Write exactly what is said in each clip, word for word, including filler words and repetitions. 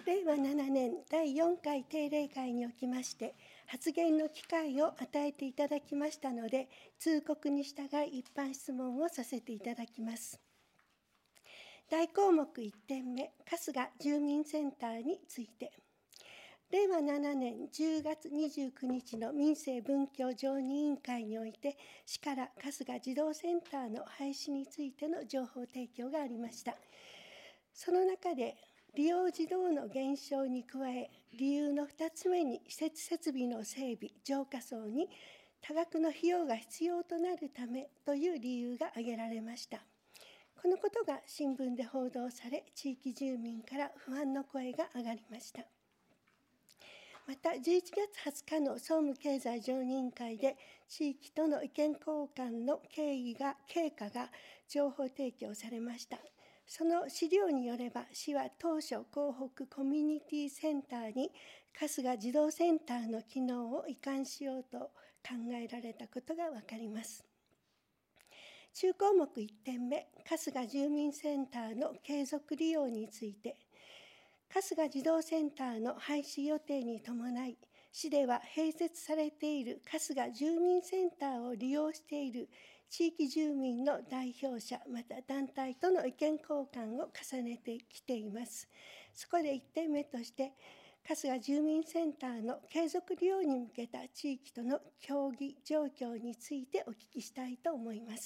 れいわななねんだいよんかい定例会におきまして発言の機会を与えていただきましたので、通告に従い一般質問をさせていただきます。大項目いってんめ、春日住民センターについて。れいわななねんじゅうがつにじゅうくにちの民政文教常任委員会において、市から春日児童センターの廃止についての情報提供がありました。その中で、利用児童の減少に加え、理由のふたつめに施設設備の整備、浄化層に多額の費用が必要となるためという理由が挙げられました。このことが新聞で報道され、地域住民から不安の声が上がりました。また、じゅういちがつはつかの総務経済常任委員会で、地域との意見交換の経緯が、経過が情報提供されました。その資料によれば、市は当初、江北コミュニティセンターに春日児童センターの機能を移管しようと考えられたことが分かります。中項目いってんめ、春日住民センターの継続利用について、春日児童センターの廃止予定に伴い、市では併設されている春日住民センターを利用している地域住民の代表者、また団体との意見交換を重ねてきています。そこでいってんめとして、春日住民センターの継続利用に向けた地域との協議状況についてお聞きしたいと思います。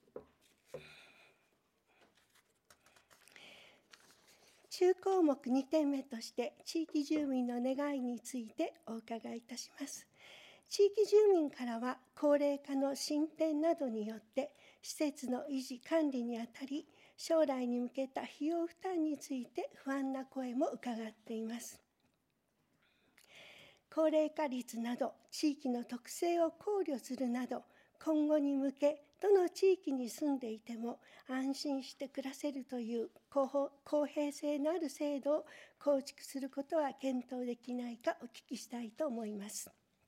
中項目にてんめとして、地域住民の願いについてお伺いいたします。地域住民からは、高齢化の進展などによって、施設の維持管理にあたり、将来に向けた費用負担について不安な声も伺っています。高齢化率など、地域の特性を考慮するなど、今後に向け、どの地域に住んでいても安心して暮らせるという公平性のある制度を構築することは検討できないかお聞きしたいと思います。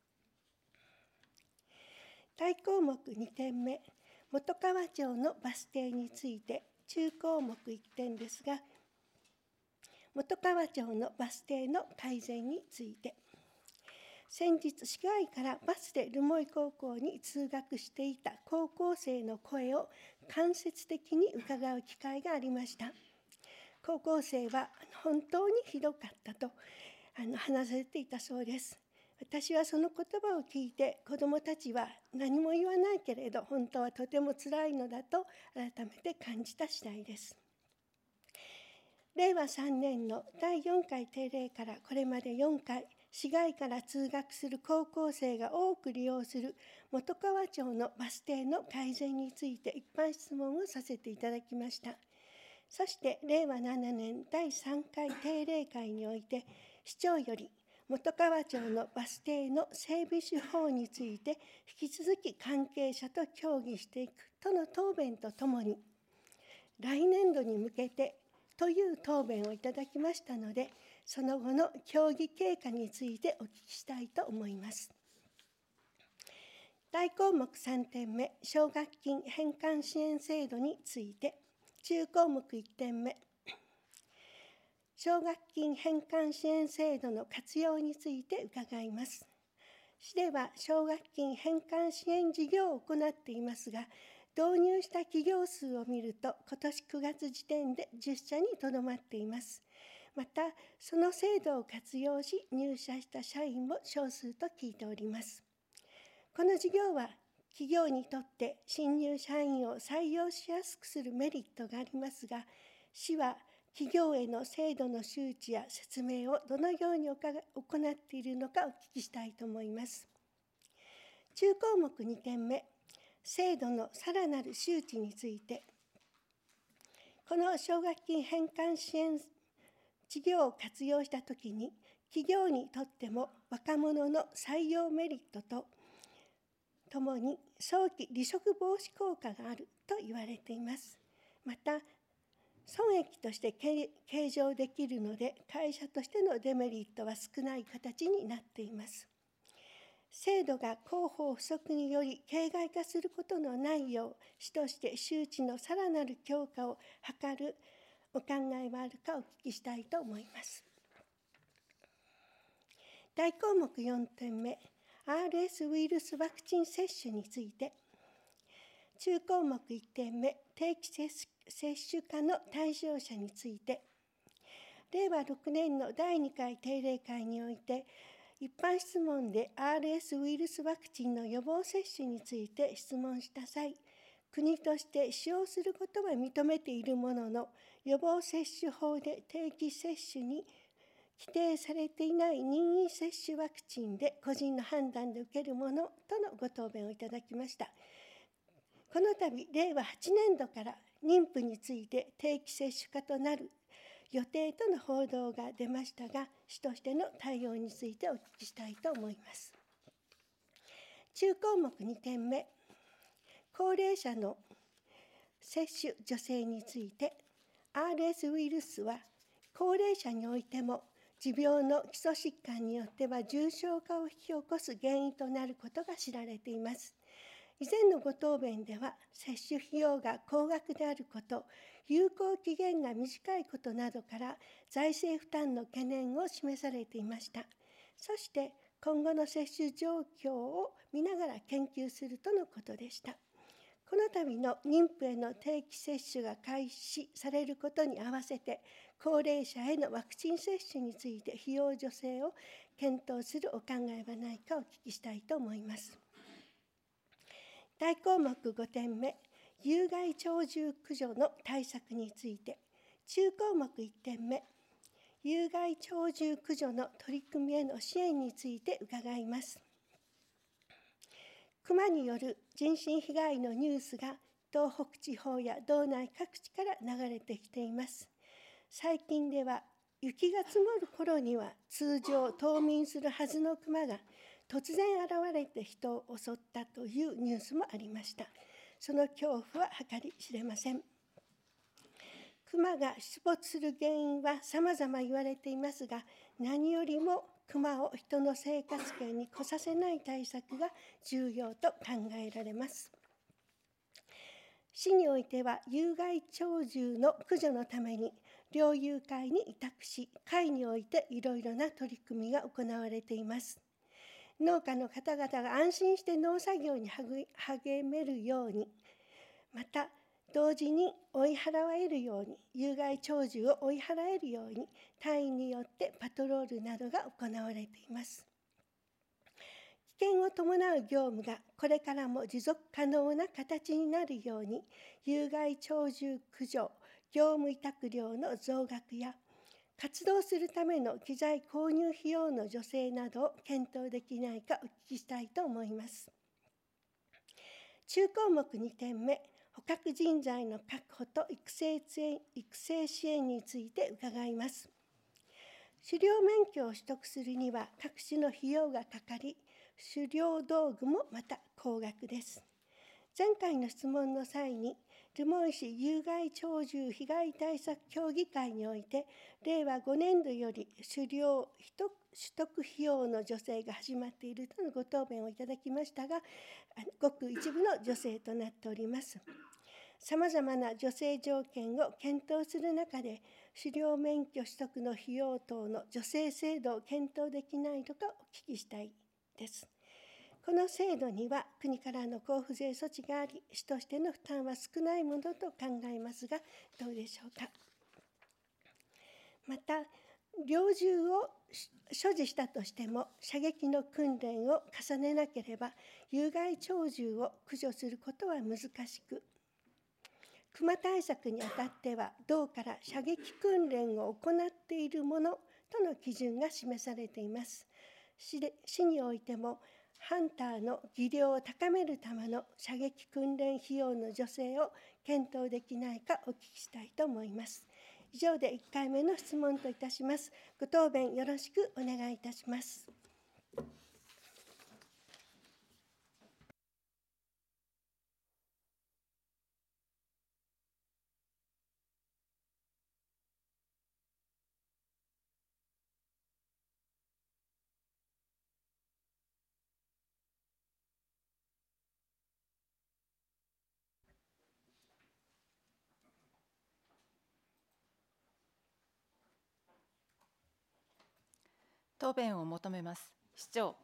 大項目にてんめ、本川町のバス停について、中項目いってんですが、本川町のバス停の改善について。先日、市外からバスで留萌高校に通学していた高校生の声を間接的に伺う機会がありました。高校生は本当にひどかったとあの話されていたそうです。私はその言葉を聞いて、子どもたちは何も言わないけれど、本当はとてもつらいのだと改めて感じた次第です。れいわさんねんのだいよんかい定例からこれまでよんかい、市外から通学する高校生が多く利用する本川町のバス停の改善について一般質問をさせていただきました。そして、れいわななねんだいさんかい定例会において、市長より本川町のバス停の整備手法について引き続き関係者と協議していくとの答弁とともに、来年度に向けてという答弁をいただきましたので、その後の協議経過についてお聞きしたいと思います。大項目さんてんめ、奨学金返還支援制度について。中項目いってんめ、奨学金返還支援制度の活用について伺います。市では奨学金返還支援事業を行っていますが、導入した企業数を見ると、今年くがつ時点でじゅっしゃにとどまっています。また、その制度を活用し、入社した社員も少数と聞いております。この事業は、企業にとって新入社員を採用しやすくするメリットがありますが、市は企業への制度の周知や説明をどのように行っているのかお聞きしたいと思います。中項目にてんめ、制度のさらなる周知について。この奨学金返還支援事業を活用したときに、企業にとっても若者の採用メリットとともに早期離職防止効果があると言われています。また、損益として計上できるので、会社としてのデメリットは少ない形になっています。制度が広報不足により形骸化することのないよう、市として周知のさらなる強化を図るお考えはあるかお聞きしたいと思います。 大項目よんてんめ、アールエス ウイルスワクチン接種について。中項目いってんめ、定期接種化の対象者について。れいわろくねんのだいにかい定例会において、一般質問で アールエス ウイルスワクチンの予防接種について質問した際、国として使用することは認めているものの、予防接種法で定期接種に規定されていない任意接種ワクチンで個人の判断で受けるものとのご答弁をいただきました。この度、れいわはちねんどから妊婦について定期接種化となる予定との報道が出ましたが、市としての対応についてお聞きしたいと思います。中項目にてんめ、高齢者の接種助成について、アールエス ウイルスは高齢者においても持病の基礎疾患によっては重症化を引き起こす原因となることが知られています。以前のご答弁では、接種費用が高額であること、有効期限が短いことなどから財政負担の懸念を示されていました。そして今後の接種状況を見ながら研究するとのことでした。この度の妊婦への定期接種が開始されることに合わせて、高齢者へのワクチン接種について費用助成を検討するお考えはないかお聞きしたいと思います。大項目ごてんめ、有害鳥獣駆除の対策について。中項目いってんめ、有害鳥獣駆除の取り組みへの支援について伺います。熊による人身被害のニュースが東北地方や道内各地から流れてきています。最近では雪が積もる頃には通常冬眠するはずの熊が突然現れて人を襲ったというニュースもありました。その恐怖は計り知れません。熊が出没する原因は様々言われていますが、何よりも熊を人の生活圏に来させない対策が重要と考えられます。市においては有害鳥獣の駆除のために猟友会に委託し、会においていろいろな取り組みが行われています。農家の方々が安心して農作業に励めるように、また同時に追い払われるように、有害鳥獣を追い払えるように、隊員によってパトロールなどが行われています。危険を伴う業務がこれからも持続可能な形になるように、有害鳥獣駆除業務委託料の増額や、活動するための機材購入費用の助成などを検討できないかお聞きしたいと思います。中項目にてんめ、捕獲人材の確保と育成育成支援について伺います。狩猟免許を取得するには各種の費用がかかり、狩猟道具もまた高額です。前回の質問の際に、留萌市有害鳥獣被害対策協議会において、れいわごねんどより狩猟取得費用の助成が始まっているとのご答弁をいただきましたが、ごく一部の助成となっております。さまざまな助成条件を検討する中で、狩猟免許取得の費用等の助成制度を検討できないのかお聞きしたいです。この制度には国からの交付税措置があり、市としての負担は少ないものと考えますが、どうでしょうか。また、猟銃を所持したとしても、射撃の訓練を重ねなければ、有害鳥獣を駆除することは難しく、熊対策にあたっては、道から射撃訓練を行っているものとの基準が示されています。市で、市においても、ハンターの技量を高めるための射撃訓練費用の助成を検討できないかお聞きしたいと思います。以上でいっかいめの質問といたします。ご答弁よろしくお願いいたします。 答弁を求めます。市長。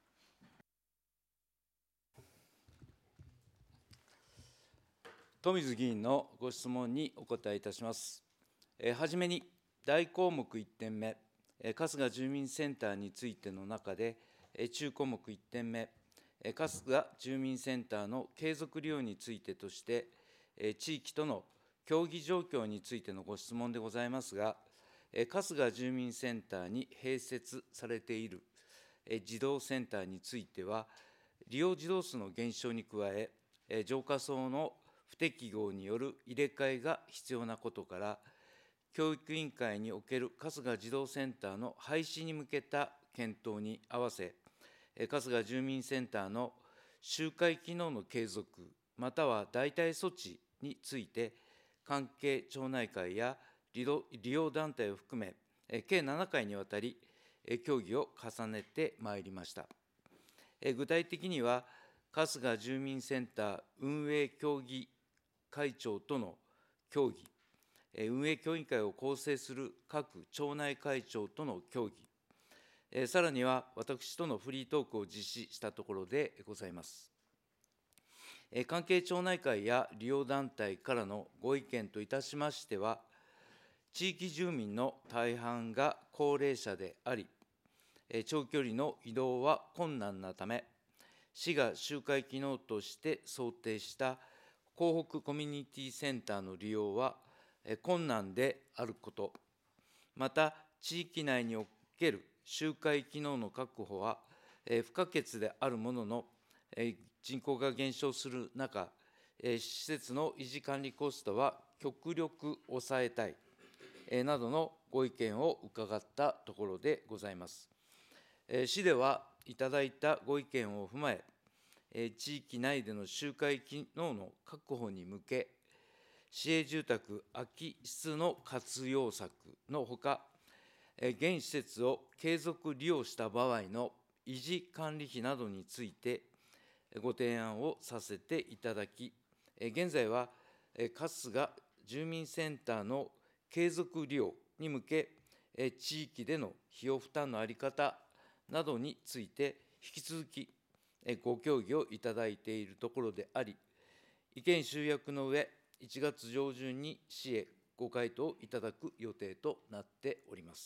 富水議員のご質問にお答えいたします。えー、はじめに、大項目いってんめ、えー、春日住民センターについての中で、えー、中項目いってんめ、えー、春日住民センターの継続利用についてとして、えー、地域との協議状況についてのご質問でございますが、えー、春日住民センターに併設されている、えー、児童センターについては、利用児童数の減少に加え、えー、浄化槽の不適合による入れ替えが必要なことから、教育委員会における春日児童センターの廃止に向けた検討に合わせ、春日住民センターの周回機能の継続、または代替措置について、関係町内会や利用団体を含め、計ななかいにわたり、協議を重ねてまいりました。具体的には、春日住民センター運営協議会長との協議、運営協議会を構成する各町内会長との協議、さらには私とのフリートークを実施したところでございます。関係町内会や利用団体からのご意見といたしましては、地域住民の大半が高齢者であり、長距離の移動は困難なため、市が周回機能として想定した港北コミュニティセンターの利用は困難であること、また地域内における周回機能の確保は不可欠であるものの、人口が減少する中、施設の維持管理コストは極力抑えたいなどのご意見を伺ったところでございます。市ではいただいたご意見を踏まえ、地域内での周回機能の確保に向け、市営住宅空き室の活用策のほか、現施設を継続利用した場合の維持管理費などについてご提案をさせていただき、現在は春日住民センターの継続利用に向け、地域での費用負担の在り方などについて引き続きご協議をいただいているところであり、意見集約の上、いちがつ上旬に市へご回答いただく予定となっております。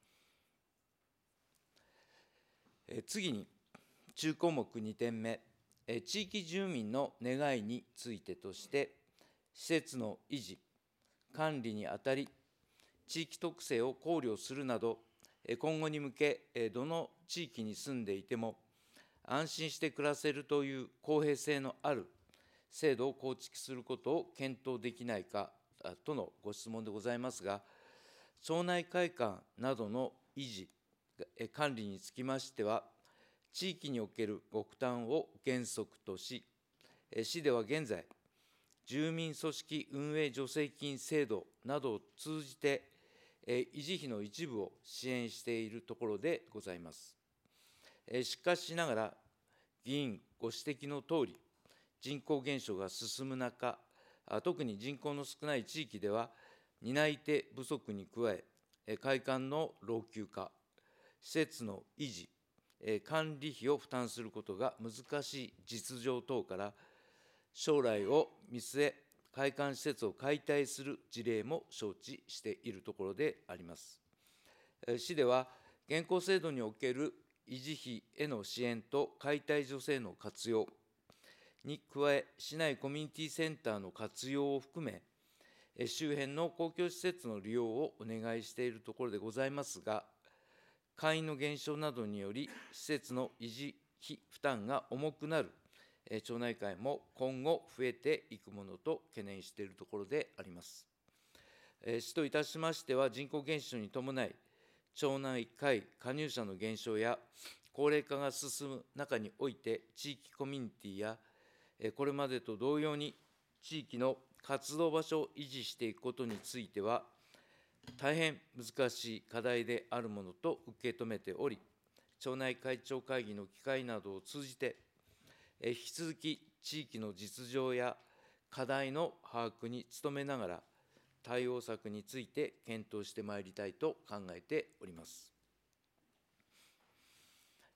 次に、中項目にてんめ、地域住民の願いについてとして、施設の維持、管理にあたり、地域特性を考慮するなど、今後に向け、どの地域に住んでいても、安心して暮らせるという公平性のある制度を構築することを検討できないかとのご質問でございますが、町内会館などの維持、管理につきましては、地域におけるご負担を原則とし、市では現在、住民組織運営助成金制度などを通じて、維持費の一部を支援しているところでございます。しかしながら、議員ご指摘のとおり、人口減少が進む中、特に人口の少ない地域では、担い手不足に加え、会館の老朽化、施設の維持、管理費を負担することが難しい実情等から、将来を見据え、会館施設を解体する事例も承知しているところであります。市では、現行制度における維持費への支援と解体助成の活用に加え、市内コミュニティセンターの活用を含め、周辺の公共施設の利用をお願いしているところでございますが、会員の減少などにより、施設の維持費負担が重くなる町内会も今後増えていくものと懸念しているところであります。市といたしましては、人口減少に伴い、町内会加入者の減少や高齢化が進む中において、地域コミュニティやこれまでと同様に地域の活動場所を維持していくことについては、大変難しい課題であるものと受け止めており、町内会長会議の機会などを通じて、引き続き地域の実情や課題の把握に努めながら、対応策について検討してまいりたいと考えております。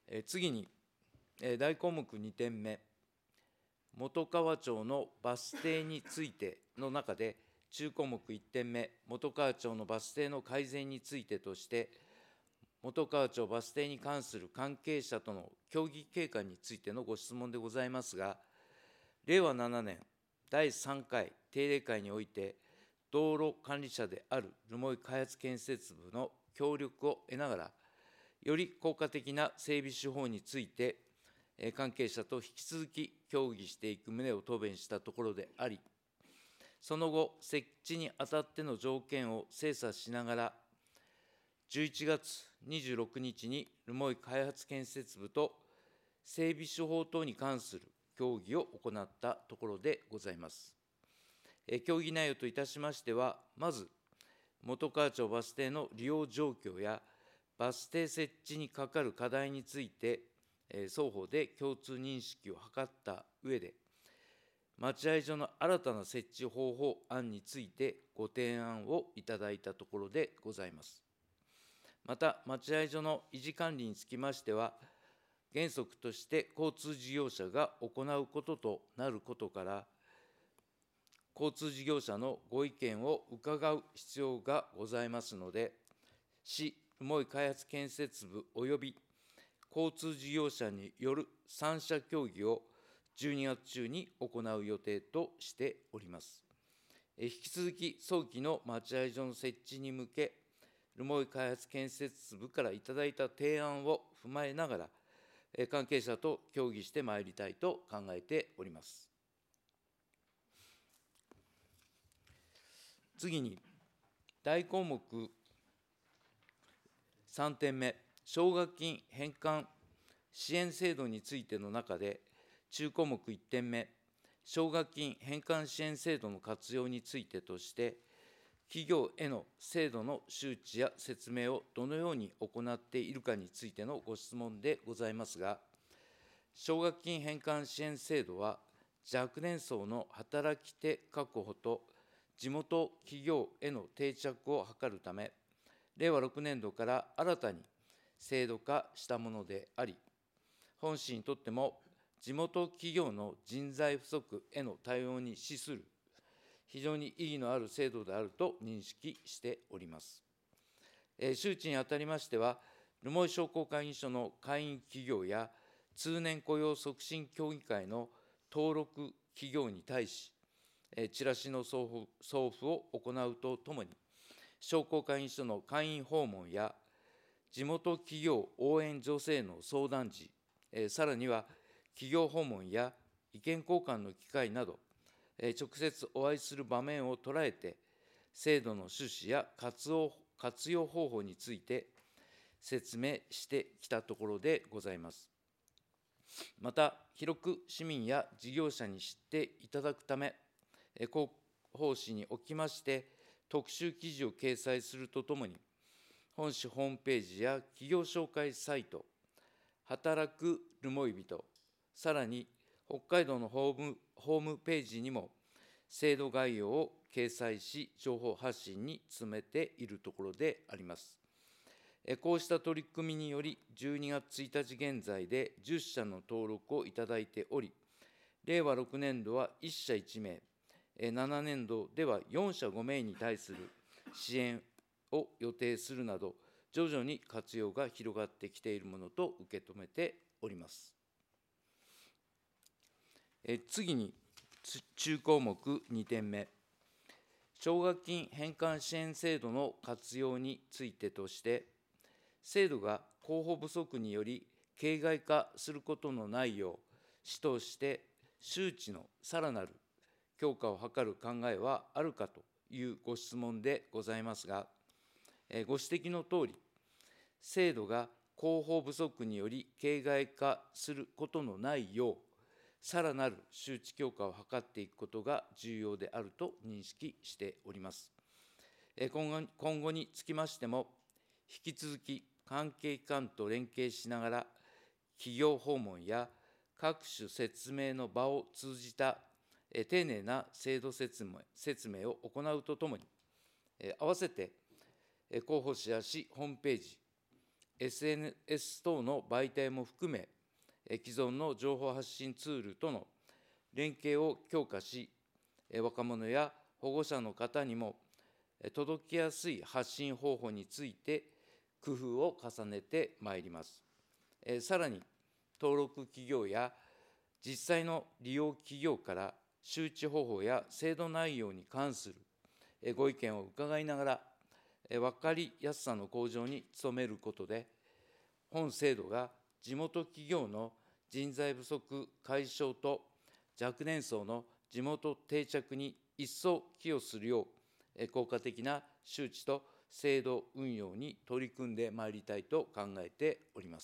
え次に、え大項目にてんめ、本川町のバス停についての中で、中項目いってんめ、本川町のバス停の改善についてとして、本川町バス停に関する関係者との協議経過についてのご質問でございますが、れいわななねんだいさんかい定例会において、道路管理者である留萌開発建設部の協力を得ながら、より効果的な整備手法について、関係者と引き続き協議していく旨を答弁したところであり、その後、設置にあたっての条件を精査しながら、じゅういちがつにじゅうろくにちに留萌開発建設部と整備手法等に関する協議を行ったところでございます。協議内容といたしましては、まず、本川町バス停の利用状況や、バス停設置にかかる課題について、双方で共通認識を図った上で、待合所の新たな設置方法案についてご提案をいただいたところでございます。また、待合所の維持管理につきましては、原則として交通事業者が行うこととなることから、交通事業者のご意見を伺う必要がございますので、市留萌開発建設部および交通事業者による三者協議をじゅうにがつ中に行う予定としております。引き続き早期の待合所の設置に向け、留萌開発建設部からいただいた提案を踏まえながら、関係者と協議してまいりたいと考えております。次に、大項目さんてんめ、奨学金返還支援制度についての中で、中項目いってんめ、奨学金返還支援制度の活用についてとして、企業への制度の周知や説明をどのように行っているかについてのご質問でございますが、奨学金返還支援制度は、若年層の働き手確保と地元企業への定着を図るため、れいわろくねんどから新たに制度化したものであり、本市にとっても地元企業の人材不足への対応に資する非常に意義のある制度であると認識しております。えー、周知にあたりましては、留萌商工会議所の会員企業や通年雇用促進協議会の登録企業に対し、えー、チラシの送付、送付を行うとともに、商工会議所の会員訪問や地元企業応援助成の相談時、えー、さらには企業訪問や意見交換の機会など、えー、直接お会いする場面を捉えて、制度の趣旨や活用、活用方法について説明してきたところでございます。また、広く市民や事業者に知っていただくため、広報誌におきまして、特集記事を掲載するとともに、本市ホームページや企業紹介サイト、働く留萌人、さらに北海道のホーム、ホームページにも、制度概要を掲載し、情報発信に努めているところであります。こうした取り組みにより、じゅうにがつついたち現在でじゅっしゃの登録をいただいており、れいわろくねんどはいっしゃいちめい、ななねんどではよんしゃごめいに対する支援を予定するなど、徐々に活用が広がってきているものと受け止めております。え次に、中項目にてんめ、奨学金返還支援制度の活用についてとして、制度が候補不足により形骸化することのないよう、市として周知のさらなる強化を図る考えはあるかというご質問でございますが、ご指摘のとおり、制度が広報不足により形骸化することのないよう、さらなる周知強化を図っていくことが重要であると認識しております。今後、今後につきましても、引き続き関係機関と連携しながら、企業訪問や各種説明の場を通じた丁寧な制度説明、説明を行うとともに、併せて広報誌や市ホームページ、 エスエヌエス 等の媒体も含め、既存の情報発信ツールとの連携を強化し、若者や保護者の方にも届きやすい発信方法について工夫を重ねてまいります。さらに、登録企業や実際の利用企業から周知方法や制度内容に関するご意見を伺いながら、分かりやすさの向上に努めることで、本制度が地元企業の人材不足解消と若年層の地元定着に一層寄与するよう、効果的な周知と制度運用に取り組んでまいりたいと考えております。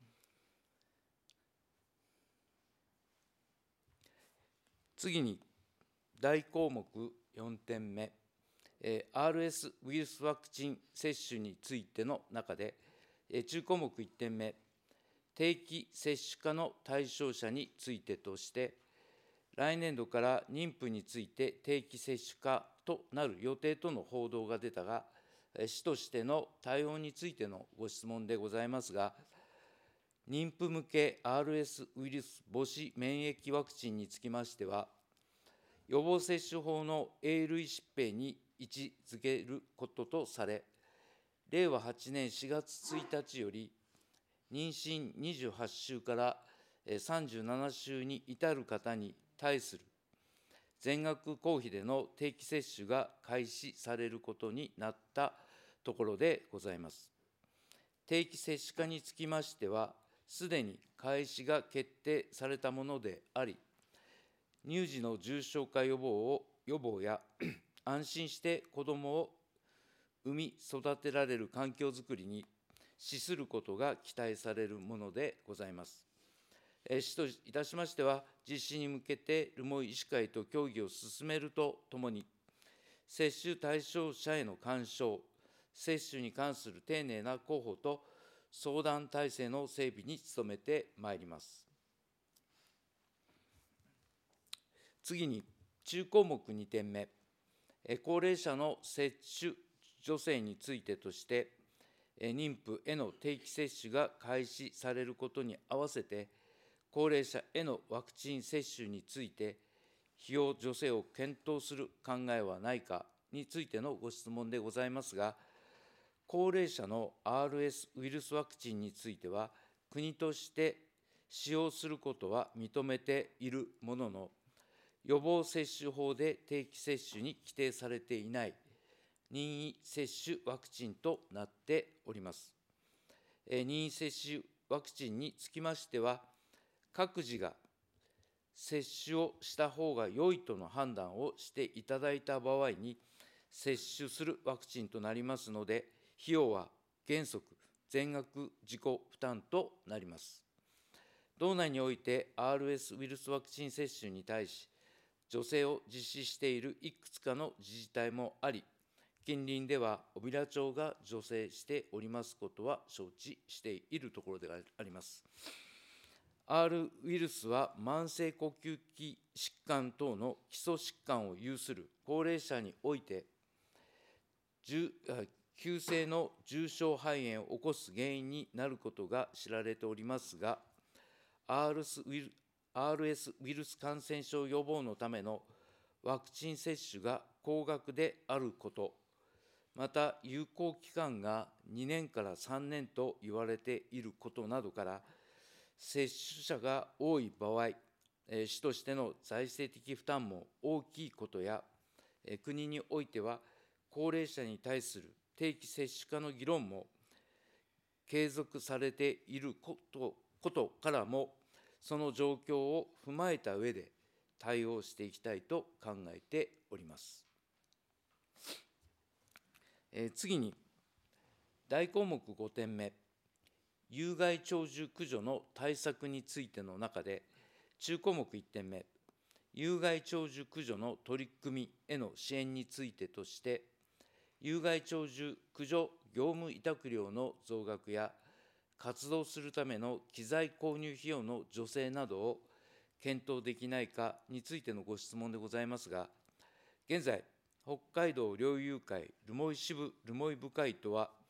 次に、大項目よんてんめ、アールエス ウイルスワクチン接種についての中で、中項目いってんめ、定期接種化の対象者についてとして、来年度から妊婦について定期接種化となる予定との報道が出たが、市としての対応についてのご質問でございますが、妊婦向け アールエス ウイルス母子免疫ワクチンにつきましては、予防接種法のA類疾病に位置づけることとされ、れいわはちねんしがつついたちより、妊娠にじゅうはちしゅうからさんじゅうななしゅうに至る方に対する全額公費での定期接種が開始されることになったところでございます。定期接種化につきましては、すでに開始が決定されたものであり、乳児の重症化予防を予防や安心して子どもを産み育てられる環境づくりに資することが期待されるものでございます。市といたしましては、実施に向けて留萌医師会と協議を進めるとともに、接種対象者への勧奨、接種に関する丁寧な広報と相談体制の整備に努めてまいります。次に、中項目にてんめ、高齢者の接種助成についてとして、妊婦への定期接種が開始されることに合わせて、高齢者へのワクチン接種について、費用助成を検討する考えはないかについてのご質問でございますが、高齢者の アールエス ウイルスワクチンについては、国として使用することは認めているものの、予防接種法で定期接種に規定されていない任意接種ワクチンとなっております。任意接種ワクチンにつきましては、各自が接種をした方が良いとの判断をしていただいた場合に、接種するワクチンとなりますので、費用は原則全額自己負担となります。道内において アールエス ウイルスワクチン接種に対し、助成を実施しているいくつかの自治体もあり、近隣では小平町が助成しておりますことは承知しているところであります。R ウイルスは慢性呼吸器疾患等の基礎疾患を有する高齢者において、急性の重症肺炎を起こす原因になることが知られておりますが、アールエス ウイルスアールエス ウイルス感染症予防のためのワクチン接種が高額であること、また有効期間がにねんからさんねんと言われていることなどから、接種者が多い場合、市としての財政的負担も大きいことや、国においては高齢者に対する定期接種化の議論も継続されていることことからも、その状況を踏まえた上で対応していきたいと考えております。えー、次に、大項目ごてんめ、有害鳥獣駆除の対策についての中で、中項目いってんめ、有害鳥獣駆除の取り組みへの支援についてとして、有害鳥獣駆除業務委託料の増額や、活動するための機材購入費用の助成などを検討できないかについてのご質問でございますが、現在、北海道猟友会留萌支部留萌部会とは、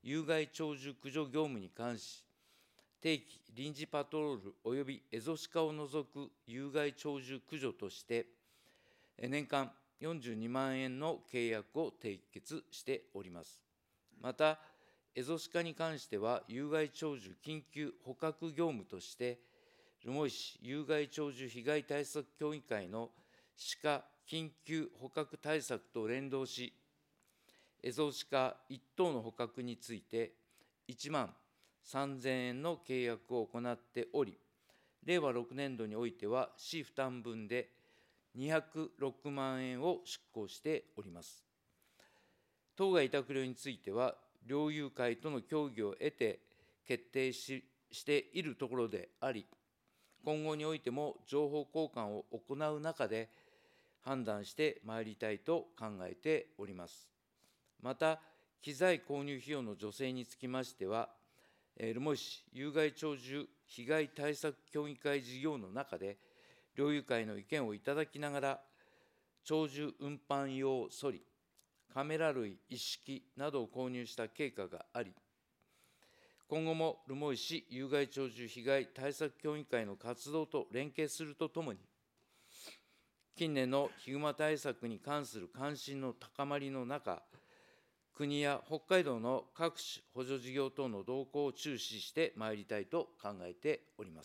有害鳥獣駆除業務に関し、定期臨時パトロール及びエゾシカを除く有害鳥獣駆除として、年間よんじゅうにまんえんの契約を締結しております。また、エゾシカに関しては、有害鳥獣緊急捕獲業務として、留萌市有害鳥獣被害対策協議会の鹿緊急捕獲対策と連動し、エゾシカいっとうの捕獲について、いちまんさんぜんえんの契約を行っており、れいわろくねんどにおいては、市負担分でにひゃくろくまんえんを執行しております。当該委託料については、猟友会との協議を得て決定ししているところであり、今後においても情報交換を行う中で判断してまいりたいと考えております。また、機材購入費用の助成につきましては、留萌市有害鳥獣被害対策協議会事業の中で、猟友会の意見をいただきながら、鳥獣運搬用ソリ、カメラ類一式などを購入した経過があり、今後も留萌市有害鳥獣被害対策協議会の活動と連携するとともに、近年のヒグマ対策に関する関心の高まりの中、国や北海道の各種補助事業等の動向を注視してまいりたいと考えております。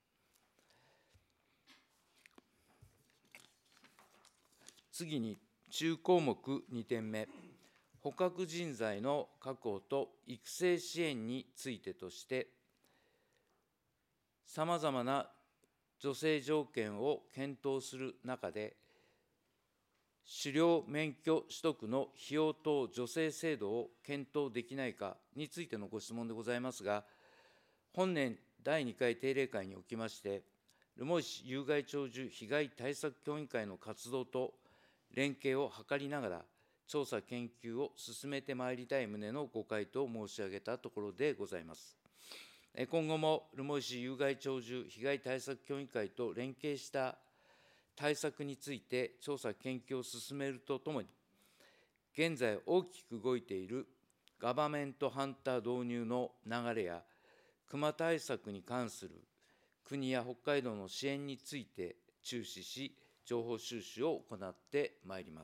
次に、中項目にてんめ、捕獲人材の確保と育成支援についてとして、さまざまな助成条件を検討する中で、狩猟免許取得の費用等助成制度を検討できないかについてのご質問でございますが、本年だいにかい定例会におきまして、留萌市有害鳥獣被害対策協議会の活動と連携を図りながら、調査研究を進めてまいりたい旨のご回答を申し上げたところでございます。今後も留萌市有害鳥獣被害対策協議会と連携した対策について調査研究を進めるとともに、現在大きく動いているガバメントハンター導入の流れや、熊対策に関する国や北海道の支援について注視し、情報収集を行ってまいります。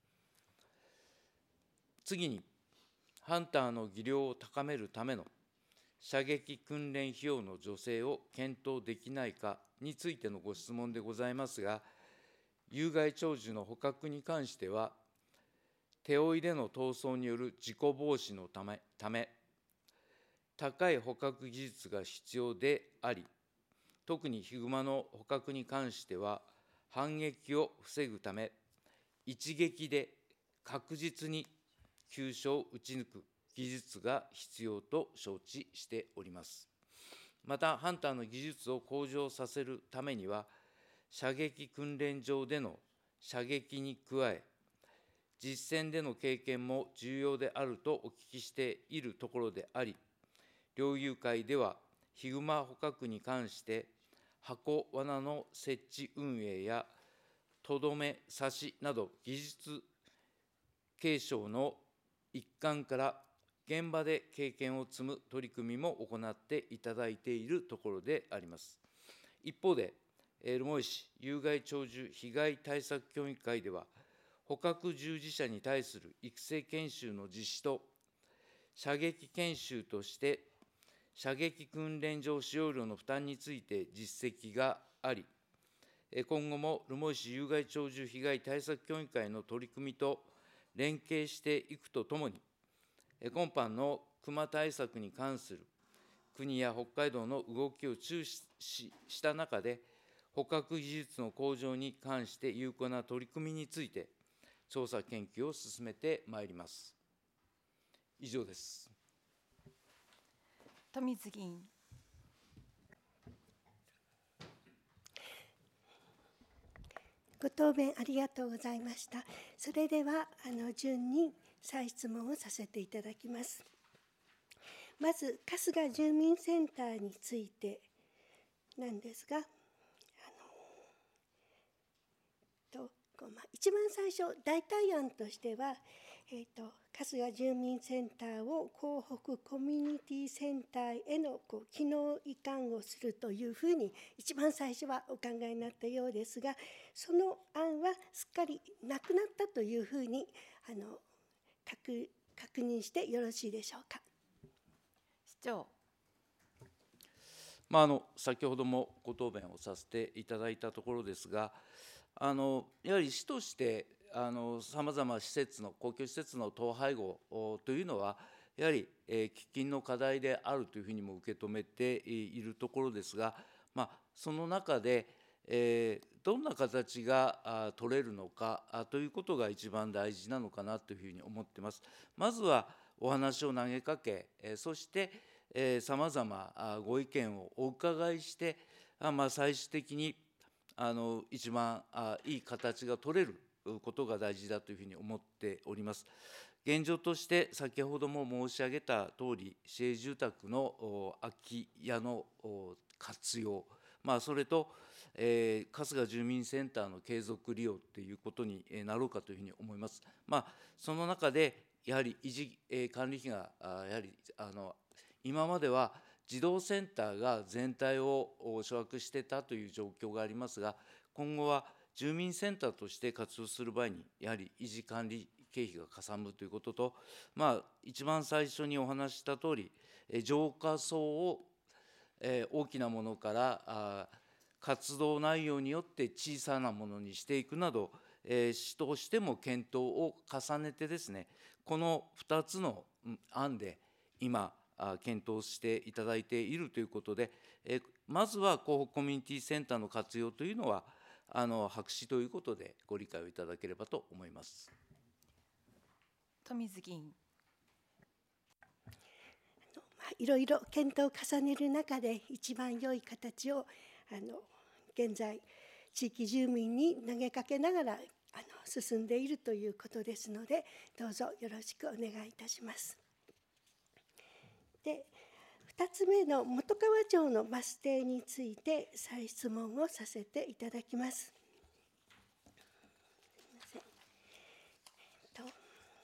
次に、ハンターの技量を高めるための射撃訓練費用の助成を検討できないかについてのご質問でございますが、有害鳥獣の捕獲に関しては、手負いでの逃走による事故防止のため、ため高い捕獲技術が必要であり、特にヒグマの捕獲に関しては、反撃を防ぐため、一撃で確実に急所を撃ち抜く技術が必要と承知しております。また、ハンターの技術を向上させるためには、射撃訓練場での射撃に加え、実戦での経験も重要であるとお聞きしているところであり、猟友会では、ヒグマ捕獲に関して、箱罠の設置運営や、とどめ刺しなど技術継承の一環から現場で経験を積む取り組みも行っていただいているところであります。一方で、留萌市有害鳥獣被害対策協議会では、捕獲従事者に対する育成研修の実施と、射撃研修として、射撃訓練場使用料の負担について実績があり、今後も留萌市有害鳥獣被害対策協議会の取り組みと連携していくとともに、今般の熊対策に関する国や北海道の動きを注視した中で、捕獲技術の向上に関して有効な取り組みについて、調査研究を進めてまいります。以上です。 富水議員。 ご答弁ありがとうございました。それではあの順に再質問をさせていただきます。まず春日住民センターについてなんですが、あのとまあ、一番最初代替案としては、えーと春日住民センターを港北コミュニティセンターへのこう機能移管をするというふうに一番最初はお考えになったようですが、その案はすっかりなくなったというふうにあの 確, 確認してよろしいでしょうか。 市長。 まあ、あの先ほどもご答弁をさせていただいたところですが、あのやはり市としてさまざま施設の公共施設の統廃合というのはやはり、えー、喫緊の課題であるというふうにも受け止めているところですが、まあ、その中で、えー、どんな形があ取れるのかあということが一番大事なのかなというふうに思っています。まずはお話を投げかけ、えー、そしてさまざまご意見をお伺いして、あ、まあ、最終的にあの一番あいい形が取れることが大事だというふうに思っております。現状として先ほども申し上げたとおり、市営住宅の空き家の活用、まあ、それと、えー、春日住民センターの継続利用ということになろうかというふうに思います。まあ、その中でやはり維持、えー、管理費がやはりあの今までは児童センターが全体を掌握していたという状況がありますが、今後は住民センターとして活用する場合に、やはり維持管理経費がかさむということと、まあ、一番最初にお話ししたとおり、浄化層を大きなものから活動内容によって小さなものにしていくなど、市としても検討を重ねてですね、このふたつの案で今、検討していただいているということで、えまずは港北コミュニティセンターの活用というのは、あの白紙ということでご理解をいただければと思います。 富水議員。 いろいろ検討を重ねる中で一番良い形をあの現在地域住民に投げかけながらあの進んでいるということですので、どうぞよろしくお願いいたします。で、ふたつめの本川町のバス停について再質問をさせていただきます。すみません。えっと、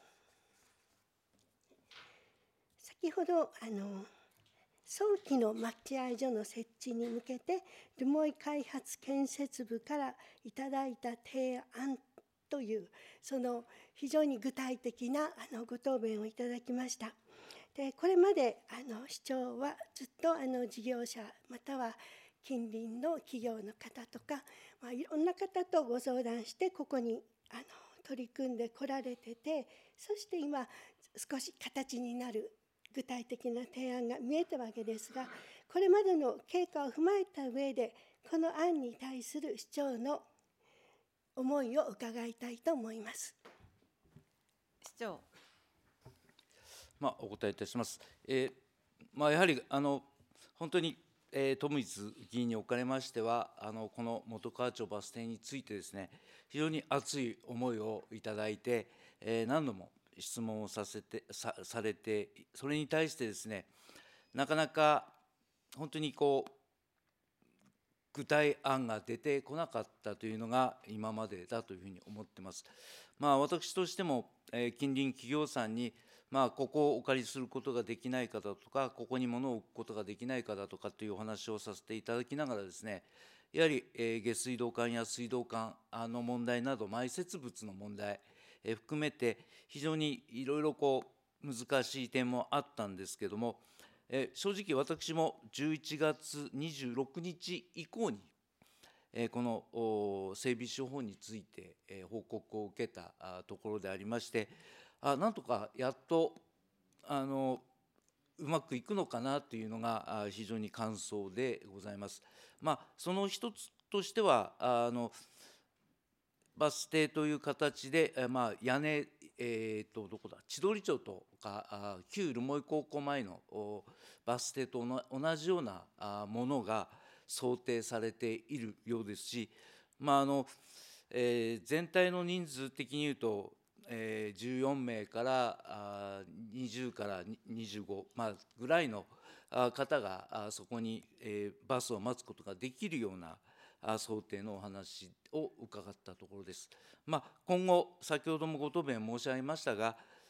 先ほどあの早期の待合所の設置に向けて留萌開発建設部からいただいた提案というその非常に具体的なあのご答弁をいただきました。でこれまであの市長はずっとあの事業者または近隣の企業の方とか、まあ、いろんな方とご相談してここにあの取り組んでこられてて、そして今少し形になる具体的な提案が見えたわけですが、これまでの経過を踏まえた上でこの案に対する市長の思いを伺いたいと思います。 市長。 まあ、お答えいたします。えーまあ、やはりあの本当に、えー、富水議員におかれましては、あのこの本川町バス停についてですね、非常に熱い思いをいただいて、えー、何度も質問をさせて さ, されて、それに対してですね、なかなか本当にこう具体案が出てこなかったというのが今までだというふうに思っています。まあ、私としても、えー、近隣企業さんにまあ、ここをお借りすることができないかだとか、ここに物を置くことができないかだとかというお話をさせていただきながらですね、やはり、えー、下水道管や水道管の問題など、埋設物の問題、えー、含めて、非常にいろいろこう難しい点もあったんですけれども、えー、正直私もじゅういちがつにじゅうろくにち以降に、えー、この整備手法について、えー、報告を受けたところでありまして、あなんとかやっとあのうまくいくのかなというのが非常に感想でございます。まあ、その一つとしてはあのバス停という形で、まあ、屋根、えー、とどこだ千鳥町とか旧留萌高校前のバス停と同じようなものが想定されているようですし、まああのえー、全体の人数的に言うとえー、じゅうよんめいからあにじゅうからにじゅうご、まあ、ぐらいの方があそこに、えー、バスを待つことができるようなあ想定のお話を伺ったところです。まあ、今後、先ほどもご答弁申し上げましたが、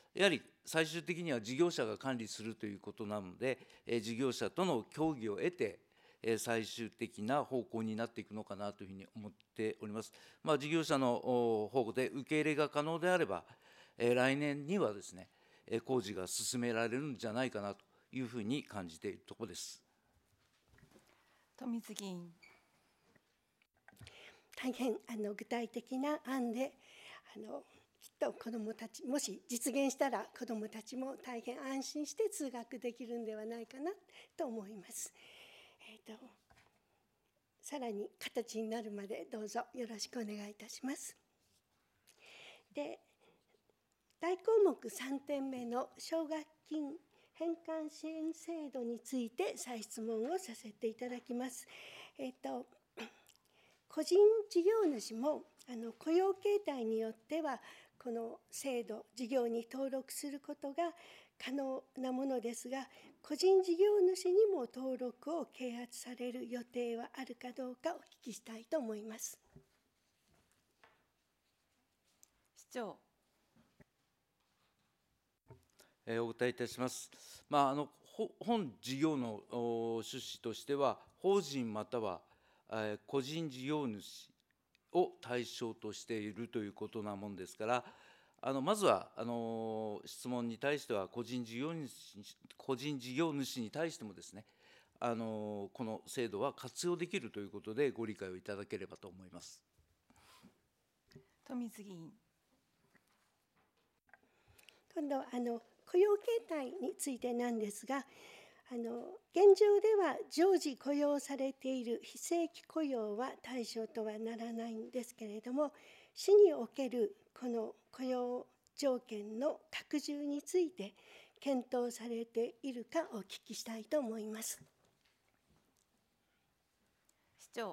やはり最終的には事業者が管理するということなので、え事業者との協議を得て、え最終的な方向になっていくのかなというふうに思っております。まあ、事業者の方で受け入れが可能であれば、え来年にはですね、え工事が進められるんじゃないかなというふうに感じているところです。 富水議員。 大変あの具体的な案で、あのきっと子どもたち、もし実現したら子どもたちも大変安心して通学できるんではないかなと思います。えーと、さらに形になるまでどうぞよろしくお願いいたします。で、大項目さんてんめの奨学金返還支援制度について再質問をさせていただきます。えーと、個人事業主もあの雇用形態によってはこの制度、事業に登録することが可能なものですが、個人事業主にも登録を啓発される予定はあるかどうかお聞きしたいと思います。 市長。 えー、お答えいたします。まあ、あの本事業の趣旨としては、法人または個人事業主を対象としているということなもんですから、あのまずはあの質問に対しては個人事業主、個人事業主に対してもですね、あのこの制度は活用できるということでご理解をいただければと思います。 富水議員。 今度はあの雇用形態についてなんですが、あの現状では常時雇用されている非正規雇用は対象とはならないんですけれども、市におけるこの雇用条件の拡充について検討されているかお聞きしたいと思います。 市長。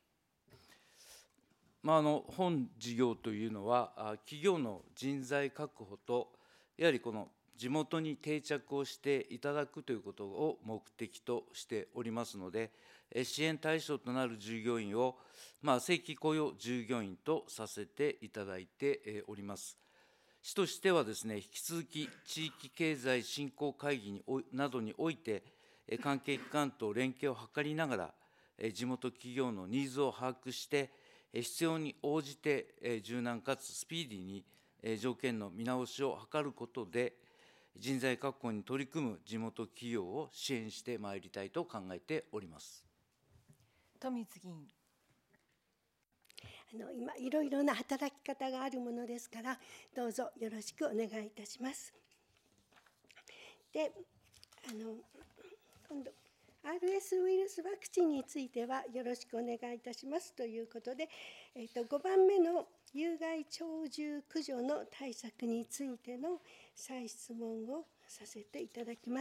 まあ、あの本事業というのは、企業の人材確保と、やはりこの地元に定着をしていただくということを目的としておりますので、支援対象となる従業員を、まあ、正規雇用従業員とさせていただいております。市としてはですね、引き続き地域経済振興会議になどにおいて、関係機関と連携を図りながら、地元企業のニーズを把握して、必要に応じて柔軟かつスピーディーに条件の見直しを図ることで、人材確保に取り組む地元企業を支援してまいりたいと考えております。 富水議員。 あの今いろいろな働き方があるものですから、どうぞよろしくお願いいたします。で、あの今度 アールエス ウイルスワクチンについてはよろしくお願いいたしますということで、えー、とごばんめの有害鳥獣駆除の対策についての再質問をさせていただきます。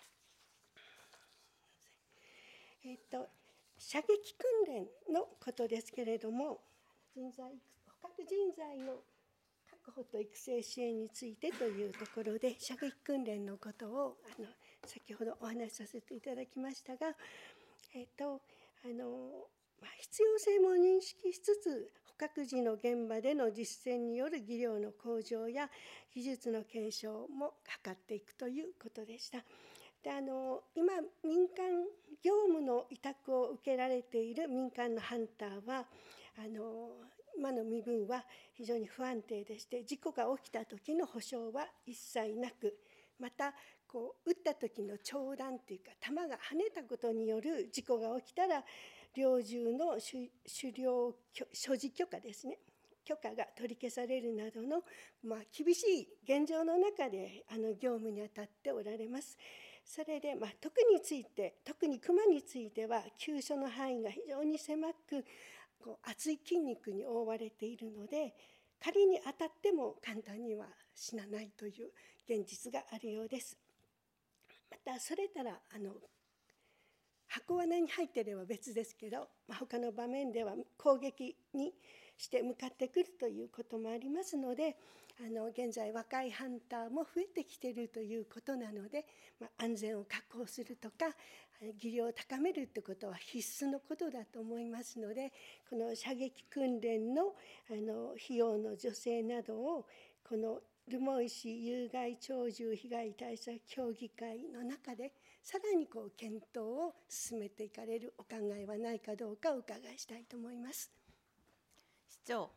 えっと、射撃訓練のことですけれども、人材捕獲人材の確保と育成支援についてというところで、射撃訓練のことをあの先ほどお話しさせていただきましたが、えっとあのまあ、必要性も認識しつつ、捕獲時の現場での実践による技量の向上や技術の継承も図っていくということでした。であの今、民間業務の委託を受けられている民間のハンターは、あの今の身分は非常に不安定でして、事故が起きた時の保証は一切なく、またこう撃った時の長弾というか弾が跳ねたことによる事故が起きたら、猟銃の狩猟所持許可ですね、許可が取り消されるなどの、まあ、厳しい現状の中であの業務に当たっておられます。それで、まあ、特について特に熊については急所の範囲が非常に狭く、こう厚い筋肉に覆われているので、仮に当たっても簡単には死なないという現実があるようです。またそれたらあの箱罠に入っていれば別ですけど、まあ、他の場面では攻撃にして向かってくるということもありますので、あの現在若いハンターも増えてきているということなので、まあ、安全を確保するとか技量を高めるということは必須のことだと思いますので、この射撃訓練の、あの費用の助成などをこの留萌市有害鳥獣被害対策協議会の中で、さらにこう検討を進めていかれるお考えはないかどうかお伺いしたいと思います。 市長。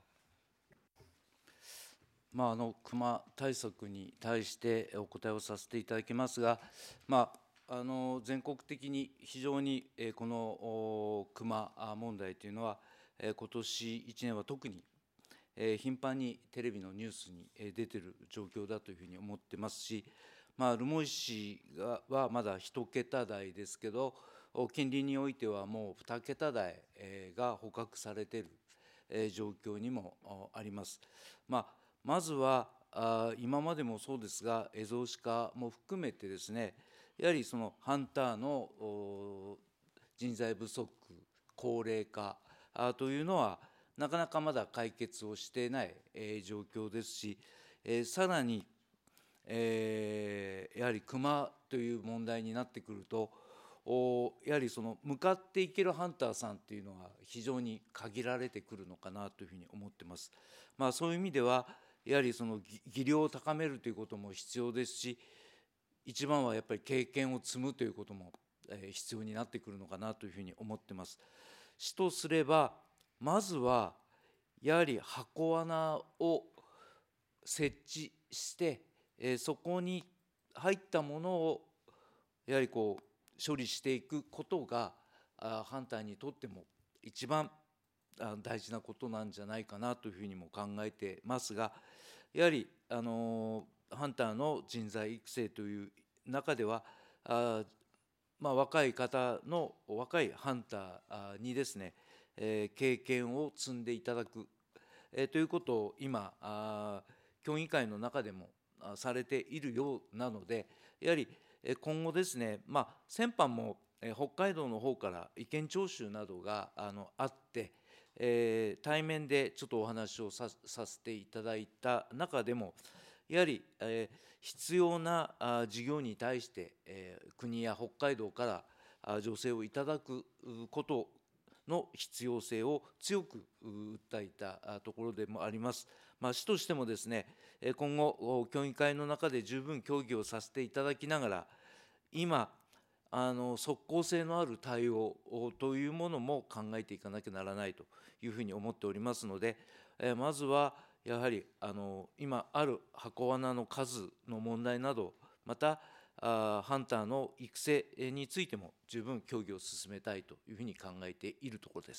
まあ、あの熊対策に対してお答えをさせていただきますが、まあ、あの全国的に非常にえーこの熊問題というのは、えー今年いちねんは特にえー頻繁にテレビのニュースにえー出ている状況だというふうに思ってますし、まあ、留萌市がはまだ一桁台ですけど、お近隣においてはもうに桁台えーが捕獲されているえー状況にもおあります。まあまずはあ今までもそうですが、エゾシカも含めてですね、やはりそのハンターのお人材不足、高齢化あというのは、なかなかまだ解決をしていない、えー状況ですし、えーさらに、えーやはり熊という問題になってくると、おやはりその向かっていけるハンターさんっていうのは非常に限られてくるのかなというふうに思ってます。まあ、そういう意味では、やはりその技技量を高めるということも必要ですし、一番はやっぱり経験を積むということもえー必要になってくるのかなというふうに思ってます。市とすれば、まずはやはり箱罠を設置して、えーそこに入ったものをやはりこう処理していくことがあハンターにとっても一番あ大事なことなんじゃないかなというふうにも考えてますが、やはり、あのハンターの人材育成という中では、あまあ、若い方の若いハンターにですね、えー経験を積んでいただく、えーということを今あ協議会の中でもあされているようなので、やはりえー今後ですね、まあ、先般もえー北海道の方から意見聴取などがあのあって、えー対面でちょっとお話をささせていただいた中でも、やはり、えー必要なあ事業に対して、えー国や北海道からあ助成をいただくうことの必要性を強くう訴えたあところでもあります。まあ、市としてもですね、えー今後、お協議会の中で十分協議をさせていただきながら、今、あの即効性のある対応というものも考えていかなきゃならないというふうに思っておりますので、えーまずはやはりあの今ある箱罠の数の問題など、またあハンターの育成についても十分協議を進めたいというふうに考えているところです。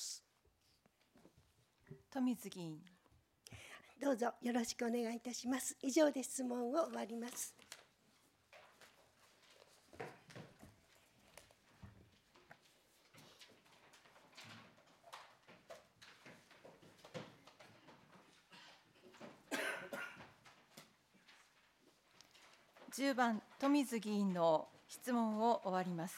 富水議員。 どうぞよろしくお願いいたします。以上で質問を終わります。 じゅうばん富水議員の質問を終わります。